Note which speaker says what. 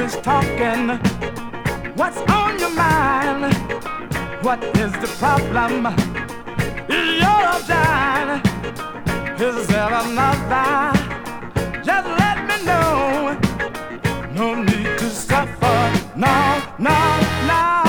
Speaker 1: Everybody's talking. What's on your mind? What is the problem? Is your shine? Is there another?